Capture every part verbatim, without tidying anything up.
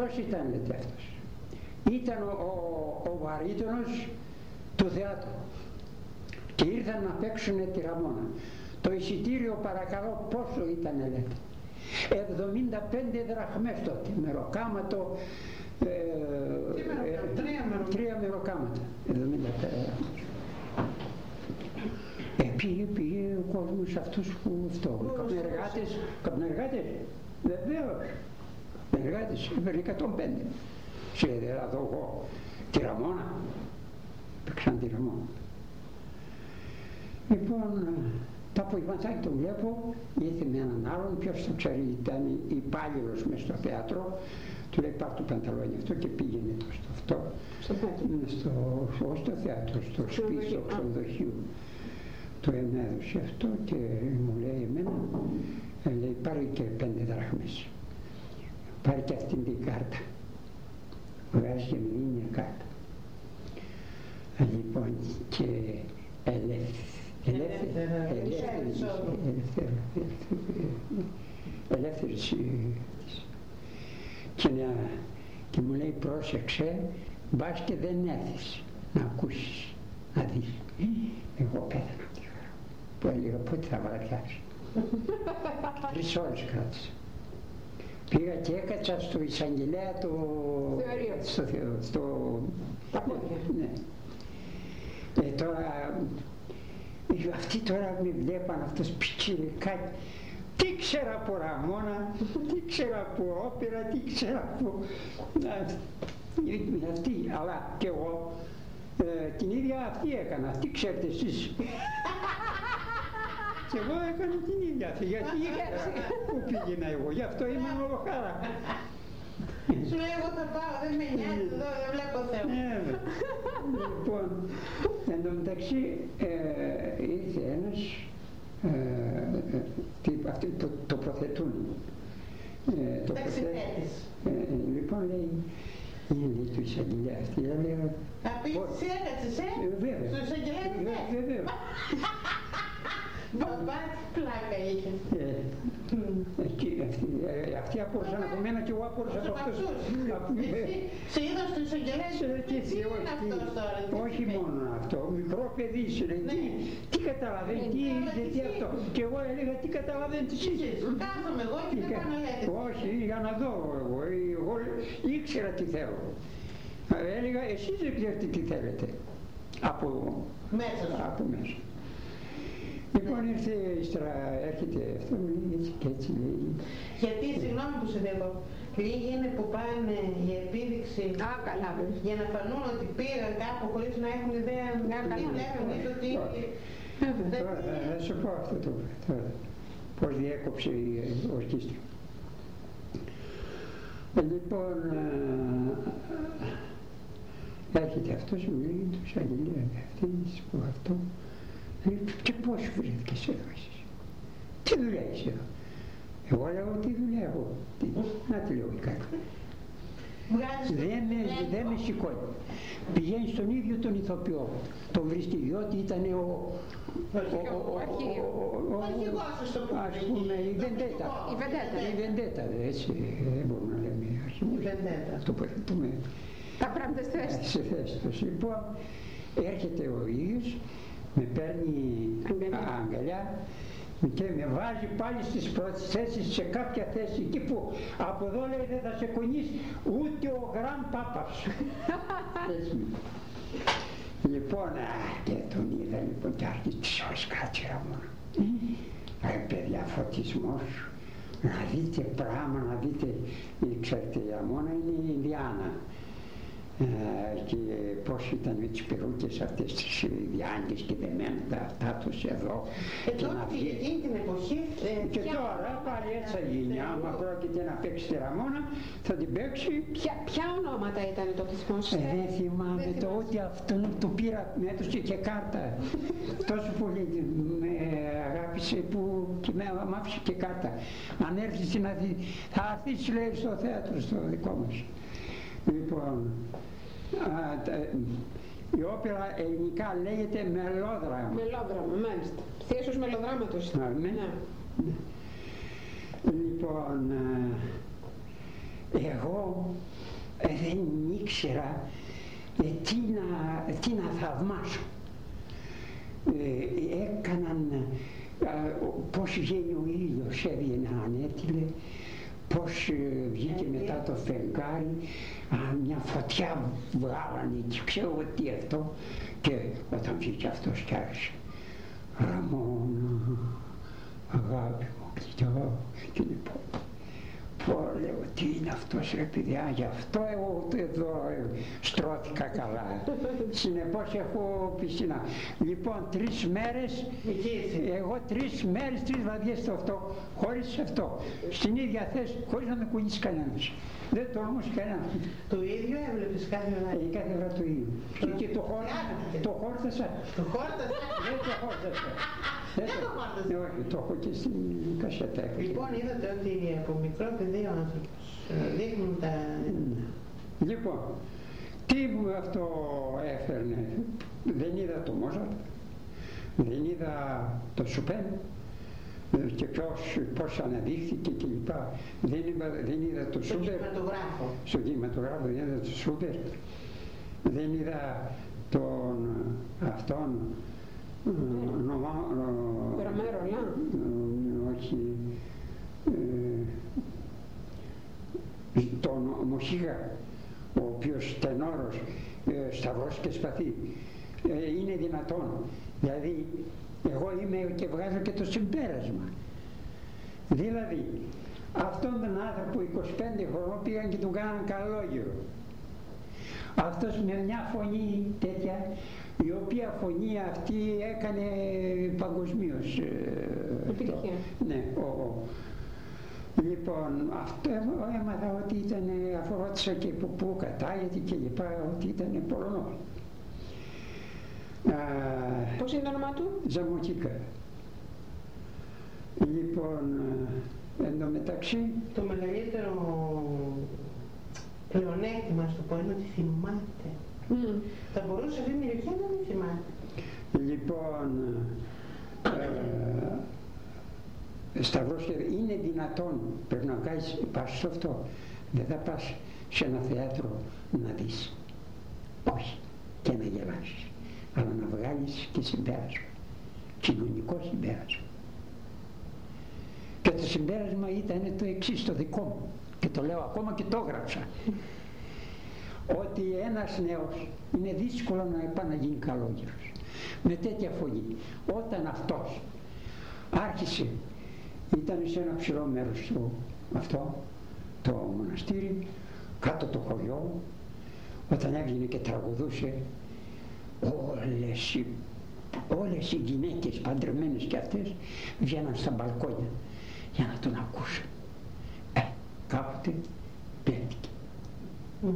Αυτός ήταν λέτε αυτός. Ήταν ο, ο, ο βαρύτονος του θεάτρου και ήρθαν να παίξουν τη Ραμόνα. Το εισιτήριο παρακαλώ πόσο ήταν λέτε? εβδομήντα πέντε δραχμές τότε, μεροκάματο, ε, ε, τρία, τρία μεροκάματα, εβδομήντα πέντε δραχμές. Ε, πήγε, πήγε ο κόσμος αυτούς που αυτό, καπνεργάτες, καπνεργάτες, βεβαίως, καπνεργάτες, έπαιρνε εκατόν πέντε. Σε εδώ εγώ, τη Ραμόνα, παίξαν τη Ραμόνα. Λοιπόν, το απογευματάκι τον βλέπω, ήρθε με έναν άλλον, ποιος το ξέρει, ήταν υπάλληλος μες στο θέατρο, του λέει πάρ' το πανταλόνι αυτό και πήγαινε το στο αυτό, στο, στο, όχι στο θέατρο, στο σπίτι, στο ξενοδοχείο. Το έδωσε αυτό και μου λέει εμένα, λέει πάρε και πέντε δραχμές, πάρε και αυτήν την κάρτα, βγάζει και μου δίνει μια κάρτα. Λοιπόν και ελεύθερης και μου λέει πρόσεξε, μπας και δεν έρθεις να ακούσεις, να δεις. Εγώ πέθανα από τη χαρά που έλεγα πότε θα βραδιάσει. Τρεις ώρες κράτησα. Πήγα και έκατσα στο εισαγγελέα το... στο Θεό, στο... ναι. Ε, τώρα, αυτοί τώρα με βλέπαν αυτός πιτσιρικάκι. Τι ξέρα από Ραμόνα, τι ξέρα από όπερα, τι ξέρα από... Αυτή, αλλά και εγώ ε, την ίδια αυτή έκανα. Τι ξέρετε εσείς? Και εγώ έκανα την ίδια αυτή, γιατί πού πήγαινα εγώ, γι' αυτό ήμουν ολοχάρα. Σου λέει εγώ θα πάω, δεν με νοιάζει εδώ, δεν βλέπω θέμα. Λοιπόν, εν τω μεταξύ ήρθε ένας, αυτοί το τοποθετούν. Ταξιδέτης. Λοιπόν λέει, είναι του εισαγγελέα αυτή, λέει... Θα πεις εσύ έκατσες, ε? Βέβαια. Στο εισαγγελέα τι θες? Βέβαια. Μπαμπά, πλάκα είχε. Αυτοί απόρρωσαν από μένα και εγώ απόρρωσα από αυτούς. Εσύ σε είδα στο εισαγγελέα σου, τι είναι αυτός τώρα? Όχι μόνο αυτό, μικρό παιδί σου λέει, τι καταλαβαίνει, τι είναι αυτό. Και εγώ έλεγα τι καταλαβαίνεις εσείς. Κάθομαι εγώ και δεν πάω να λέτε. Όχι, για να δω εγώ, εγώ ήξερα τι θέλω. Έλεγα εσείς δεν ξέρετε τι θέλετε. Από μέσα. Λοιπόν ήρθε, ύστερα έρχεται αυτό, μου λέει έτσι και έτσι λέει. Γιατί, συγγνώμη που σε δέχω, λίγοι είναι που πάνε για επίδειξη, Α, καλά, για να φανούν ότι πήγαν κάπου χωρίς να έχουν ιδέα, να βλέπουν ή ότι... Τώρα θα σου πω αυτό το τώρα, πώς διέκοψε η ορκίστρα. Λοιπόν, έρχεται αυτός, μου λέει, τους αγγελία αυτής που αυτό. Και πώς βρέθηκες εδώ εσείς? Τι δουλειά είσαι εδώ? Εγώ λέω τι δουλειά έχω. Να τη λέω η κάρτα. Δεν με σηκώνει. Πηγαίνει στον ίδιο τον ηθοποιό. Τον βρίσκει διότι ήταν ο... Ο αρχηγός ας το πούμε. Ας πούμε η Βεντέτα. Η Βεντέτα. Έτσι δεν μπορούμε να λέμε αρχηγούς. Η Βεντέτα. Αυτό που πούμε. Τα πράγματα στη θέση. Σε θέση τους. Λοιπόν έρχεται ο ίδιος. Με παίρνει αγκαλιά και με βάζει πάλι στις πρώτες θέσεις σε κάποια θέση εκεί που από εδώ λέει δεν θα σε κονίσει ούτε ο Γραμ Πάπας. Λοιπόν, και τον είδα λοιπόν και άρχισε τις ώρες κράτησε Ραμόνα. Ρε παιδιά, φωτισμός, να δείτε πράγμα, να δείτε, ξέρετε η Ραμόνα είναι η Ινδιάνα. Ε, και πώς ήταν με τις περούκες αυτές τις διάγκες και δεμένα τα αυτά τους εδώ ε, και να βγει εκείνη την εποχή ε, και τώρα πάλι έτσι θα γίνει, άμα πρόκειται να παίξει τη Ραμόνα θα την παίξει. Ποια, ποια ονόματα ήταν το θυμόσαστε? Ε, δεν θυμάμαι το ότι αυτόν του πήρα, με έδωσε και κάρτα τόσο πολύ με αγάπησε που και με άφησε και κάρτα. Αν έρθει στην Αθήνα θα έρθεις λέει στο θέατρο στο δικό μας. Λοιπόν, α, τα, η όπερα ελληνικά λέγεται μελόδραμα. Μελόδραμα, μάλιστα. Θείασος μελοδράματος. Ναι. Ναι. Λοιπόν, εγώ ε, δεν ήξερα ε, τι, να, τι να θαυμάσω. Ε, έκαναν ε, πώς βγαίνει ο ήλιος, έβγαινε ανέτειλε, πώς ε, βγήκε μετά το φεγγάρι, α, μια φωτιά βγάλανε και ξέρω τι αυτό, και όταν βγήκε αυτός κι άρχισε, Ραμόνα, αγάπη μου, κοιτάω και λοιπόν, πω λέω, τι είναι αυτός ρε παιδιά, γι' αυτό εγώ εδώ στρώθηκα καλά. Συνεπώς έχω πισίνα. Λοιπόν, τρεις μέρες, εγώ τρεις μέρες, τρεις βραδιές στο αυτό, χωρίς αυτό, στην ίδια θέση, χωρίς να με κουνήσει κανένας. Δεν το όμως κανένας. Το ίδιο έβλεπες κάθε φορά. Ε, κάθε φορά το ίδιο. Και, και το χόρτασα. Το χόρτασα. Το χόρτασα. Δεν το χόρτασα. Δεν το χόρτασα. Όχι, το έχω και στην κασέτα. Λοιπόν, είδατε ότι από μικρό παιδί ο άνθρωπος δείχνουν τα... Λοιπόν, τι μου αυτό έφερνε. Δεν είδα το Μόζαρτ, δεν είδα το Σοπέν, και ποιος, πώς αναδείχθηκε κλπ. Δεν, δεν είδα το Σούμπερ. Στο κινηματογράφο. Στο κινηματογράφο δεν είδα το Σούμπερ. Δεν είδα τον αυτόν Ρομέρο, όχι, τον Μουσίγα, ο οποίος τενόρος, σταυρός και σπαθί. Είναι δυνατόν. Δηλαδή εγώ είμαι και βγάζω και το συμπέρασμα. Δηλαδή αυτόν τον άνθρωπο είκοσι πέντε χρονών πήγαν και του κάναν καλόγερο. Αυτός με μια φωνή τέτοια, η οποία φωνή αυτή έκανε παγκοσμίως επιτυχία. Ναι, ο, ο. Λοιπόν, αυτό έμαθα ότι ήταν, αφού ρώτησα και που, που κατάγεται και λοιπά, ότι ήταν Πολωνός. Πώς είναι το όνομα του? Ζαμωτίκα. Λοιπόν, εν τω μεταξύ... Το μεγαλύτερο πλεονέκτημα, στο πω, είναι ότι θυμάται. Mm. Θα μπορούσε αυτή την ηλικία να μην θυμάται. Λοιπόν, ε, Σταυρός, είναι δυνατόν, πρέπει να κάνεις, πας σε αυτό. Δεν θα πας σε ένα θέατρο να δεις. Όχι. Και να γελάσεις. Αλλά να βγάλεις και συμπέρασμα, κοινωνικό συμπέρασμα. Και το συμπέρασμα ήταν το εξής, το δικό μου, και το λέω ακόμα και το έγραψα, ότι ένας νέος είναι δύσκολο να επαναγίνει καλόγερος με τέτοια φωνή. Όταν αυτός άρχισε, ήταν σε ένα ψηλό μέρος του, αυτό το μοναστήρι, κάτω το χωριό, όταν έβγαινε και τραγουδούσε, όλες οι, όλες οι γυναίκες παντρεμένες και αυτές βγαίναν στα μπαλκόνια για να τον ακούσουν. Ε, κάποτε πλέκτηκε. Mm.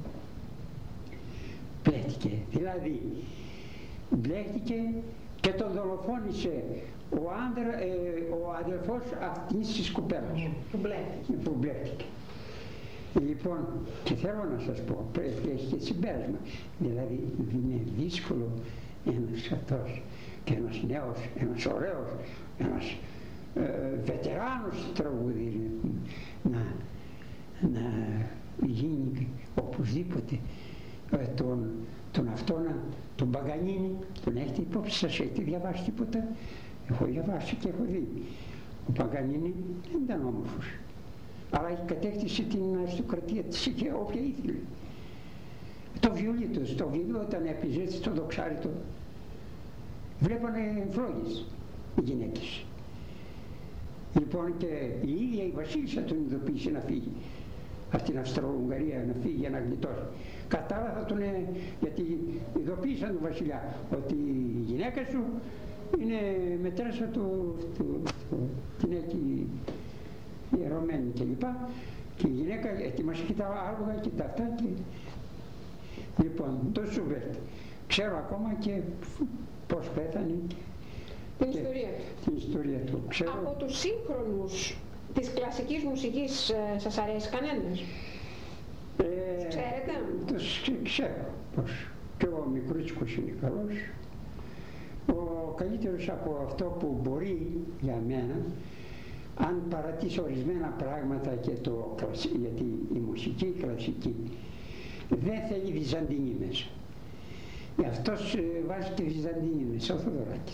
Πλέκτηκε, δηλαδή μπλέχτηκε και τον δολοφόνησε ο, άντρα, ε, ο αδελφός αυτής της κοπέλας mm. που μπλέχτηκε. Που μπλέχτηκε. Λοιπόν, και θέλω να σας πω, πρέπει να έχει και συμπέρασμα. Δηλαδή είναι δύσκολο ένας αυτός και ένας νέος, ένας ωραίος, ένας ε, βετεράνος τραγουδί να, να γίνει οπωσδήποτε ε, τον, τον αυτόν, τον Παγανίνη, τον έχετε υπόψη σας, έχετε διαβάσει τίποτα? Έχω διαβάσει και έχω δει. Ο Παγανίνη δεν ήταν όμορφος, αλλά κατέκτησε την αριστοκρατία της, είχε όποια ήθελε. Το βιολί του, το βιολί όταν έπαιζε στο δοξάρι του, βλέπανε φλόγες οι γυναίκες. Λοιπόν, και η ίδια η βασίλισσα τον ειδοποίησε να φύγει από την Αυστρο-Ουγγαρία, να φύγει για να γλιτώσει. Κατάλαβα θα τον, γιατί ειδοποίησαν τον βασιλιά ότι η γυναίκα σου είναι μετρέσα του, του, του την έχει ιερωμένη και λοιπά, και η γυναίκα ετοιμασε και τα άλογα και τα αυτά και... Λοιπόν, το Σούμπερτ ξέρω ακόμα και πώς πέθανε την ιστορία. Την ιστορία του. Ξέρω... Από τους σύγχρονους της κλασικής μουσικής ε, σας αρέσει κανένας? Ε, Ξέρετε? Τους ξέρω πως. Και ο Μικρούτσικος είναι καλός. Ο καλύτερος από αυτό που μπορεί για μένα, αν παρατήσει ορισμένα πράγματα και το, γιατί η μουσική η κλασική δεν θέλει βυζαντινή μέσα. Αυτός ε, βάζει τη βυζαντινή μέσα, ο Θοδωράκης.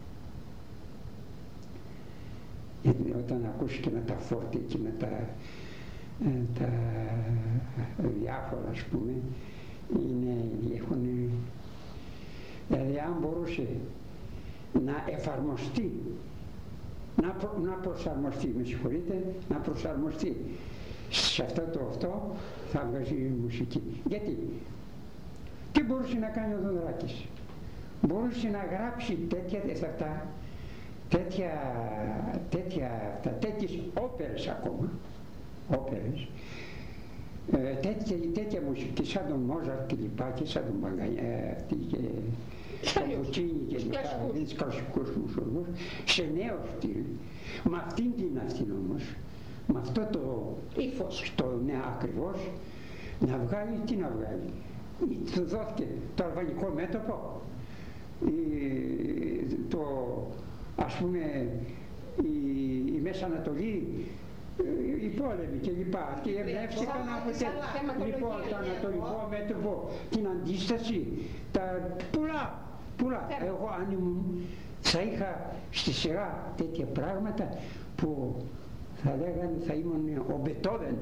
Γιατί όταν ακούσει και με τα φόρτια και με τα, ε, τα διάφορα, ας πούμε, είναι, έχουν, δηλαδή αν μπορούσε να εφαρμοστεί, να, προ, να προσαρμοστεί, με συγχωρείτε, να προσαρμοστεί σε αυτό το αυτό, θα βγάζει μουσική. Γιατί, τι μπορούσε να κάνει ο Θοδωράκης? Μπορούσε να γράψει τέτοια αυτά, τέτοια, τέτοια, τα τέτοιες όπερες ακόμα, όπερες, ε, τέτοια, τέτοια μουσική σαν τον Μόζαρτ και λοιπά και σαν τον Παγκανιέ και τον Πουτσίνι και λοιπά, τις κλασικούς μουσουργούς, σε νέο στυλ, με αυτήν την αυτήν όμως, με αυτό το ύφος, το ναι ακριβώς, να βγάλει, τι να βγάλει? Του δόθηκε το αλβανικό μέτωπο, η, το, ας πούμε η, η Μέση Ανατολή, οι πόλεμοι και λοιπά, αυτοί εμπνεύστηκαν από τέτοια. Λοιπόν, το ανατολικό μέτωπο, την αντίσταση, τα πολλά, πολλά. Εγώ αν ήμουν, θα είχα στη σειρά τέτοια πράγματα που θα λέγανε, θα ήμουν ο Μπετόβεν.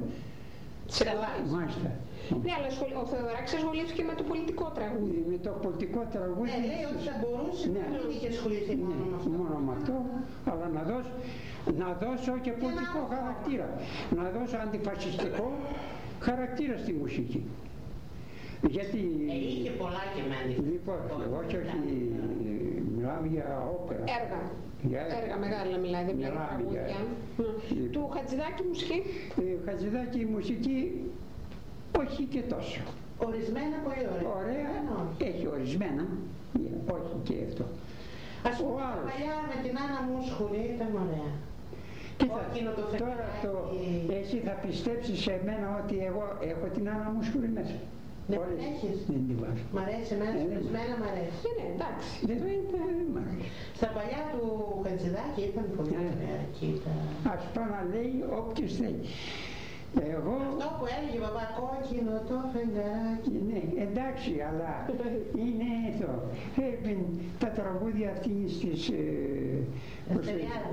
Μάλιστα. Ναι, αλλά ο Θεοδωράκης ασχολήθηκε με το πολιτικό τραγούδι. Με το πολιτικό τραγούδι. Ναι, λέει ότι θα μπορούσε ναι. να μην είχε ασχοληθεί ναι, μόνο με αυτό. Μόνο με αυτό, αλλά να δώσω, να δώσω και πολιτικό χαρακτήρα. Να δώσω αντιφασιστικό χαρακτήρα στη μουσική. Γιατί... Ε, είχε πολλά και με αντιφασιστικό. Λοιπόν, όχι, όχι, μιλάμε για όπερα. Έργα. Για έργα μεγάλα μιλάει, δεν μιλάει τραγούδια. Για... Του Χατζηδάκη μουσική. Ε, Χατζηδάκη μουσική όχι και τόσο. Ορισμένα πολύ ωραία. Ωραία, έχει ορισμένα, όχι και αυτό. Ας πούμε τα παλιά με την Άννα Μούσχουρη ήταν ωραία. Κοίτα, τώρα το, εσύ θα πιστέψεις σε μένα ότι εγώ έχω την Άννα Μούσχουρη μέσα. Ναι, έχεις. Δεν την βάζω. Μ' αρέσει εμένα, ορισμένα μ' αρέσει. Ναι, εντάξει. Δεν μ' αρέσει. Στα παλιά του Χατζηδάκη ήταν πολύ ωραία. Ας πάω να λέει όποιος θέλει. Εγώ... Αυτό που έλεγε μπαμπά, κόκκινο το φεγγαράκι. Ναι, εντάξει, αλλά είναι εδώ. Πρέπει τα τραγούδια αυτής της... Αστεριάδη.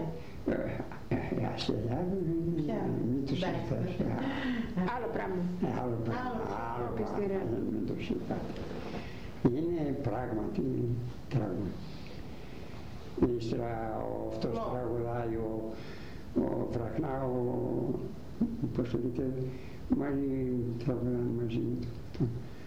Αστεριάδη, μην τους συζητάς. Άλλο πράγμα. Άλλο πράγμα. Άλλο πράγμα, μην τους συζητάς. Είναι πράγματι τραγούδι. Ύστερα αυτός τραγουδάει ο Βραχνά, πώς το λέτε, μαζί τραγουδάνε μαζί με το.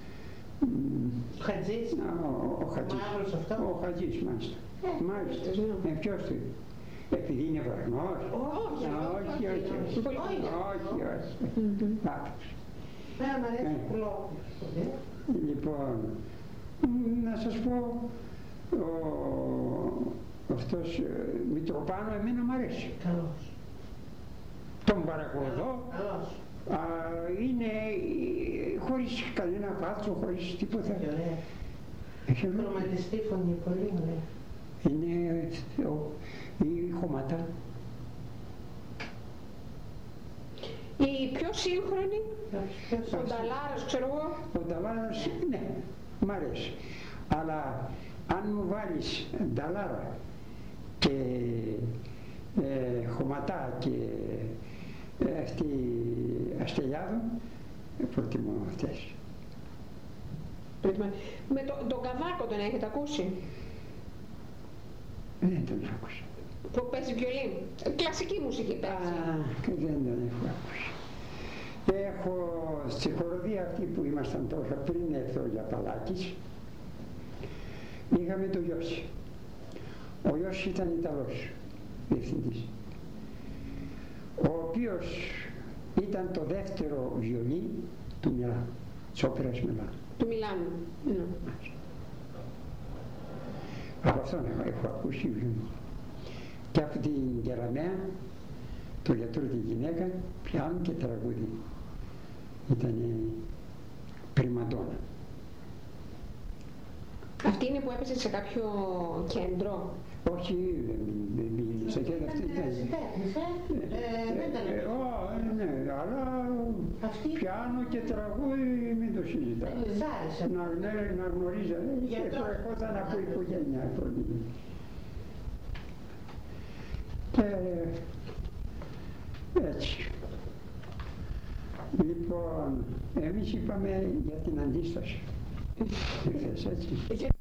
Ο Χατζής, ο Χατζής, ο Χατζής μάλιστα. Μάλιστα, ε, ποιος του, επειδή είναι Βραχνός? Όχι, όχι, όχι, όχι, όχι, λάθος. Μένα μ' αρέσει πουλό. Λοιπόν, να σας πω, αυτός Μητροπάνο εμένα μ' αρέσει. Καλώς. Τον παρακολουθώ. Καλώς. Α, είναι χωρίς κανένα βάτσο, χωρίς τίποτα. Έχει χρωματιστή φωνή, πολύ ωραία. Είναι η χωματά. Η πιο σύγχρονη, ο Νταλάρας, ξέρω εγώ. Ο Νταλάρας, ναι, μ' αρέσει. Αλλά αν μου βάλεις Νταλάρα και ε, χωματά και ε, αυτή Αστελιάδο, προτιμώ αυτές. Με το, τον Καβάκο τον έχετε ακούσει? Δεν τον άκουσα. Που παίζει βιολί. Κλασική μουσική παίζει. Α, δεν τον έχω ακούσει. Έχω στη χοροδία αυτή που ήμασταν τώρα πριν έρθω για Παλάκης, είχαμε τον Γιώση. Ο Γιώσης ήταν Ιταλός διευθυντής, ο οποίος ήταν το δεύτερο βιολί του Μιλάνου, της όπερας Μιλάνου. Του Μιλάνου. Ναι. Από αυτόν έχω, έχω ακούσει βιολί. Και από την Γεραμαία, το γιατρό τη γυναίκα, πιάνουν και τραγούδι. Ήτανε πριμαντόνα. Αυτή είναι που έπεσε σε κάποιο κέντρο. Όχι, δεν μίλησα και αυτή ήταν ερασιτέχνης, ε, ε, δεν ήταν ε, ω, ναι, αλλά Αυτή... πιάνο και τραγούδι μην το συζητάω. Δεν της άρεσε. Να, ναι, να γνωρίζω, αυτό... ερχόταν από οικογένεια πολύ. Και έτσι. Λοιπόν, εμείς είπαμε για την αντίσταση. Ήρθες έτσι.